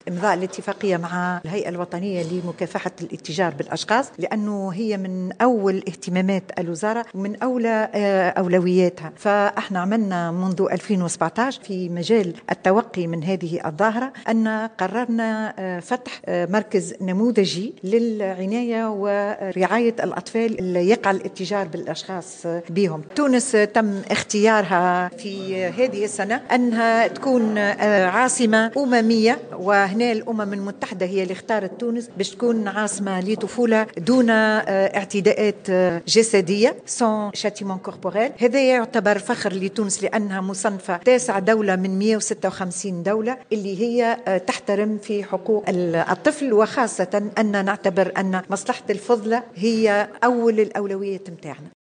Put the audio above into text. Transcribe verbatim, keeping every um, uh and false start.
إمضاء الاتفاقية مع الهيئة الوطنية لمكافحة الاتجار بالأشخاص، لأنه هي من أول اهتمامات الوزارة ومن أولى أولوياتها. فإحنا عملنا منذ ألفين وسبعة عشر في مجال التوقي من هذه الظاهرة أن قررنا فتح مركز نموذجي للعناية ورعاية الأطفال اللي يقع الاتجار بالأشخاص بهم. تونس تم اختيارها في هذه السنة أنها تكون عاصمة أممية، وهنا الأمم المتحدة هي اللي اختارت تونس باش تكون عاصمة لطفولة دون اعتداءات جسدية sans châtiment corporel. هذا يعتبر فخر لتونس لأنها مصنفة تاسع دولة من مئة وستة وخمسين دولة اللي هي تحترم في حقوق الطفل، وخاصة أن نعتبر أن مصلحة الفضلة هي أول الأولويات متاعنا.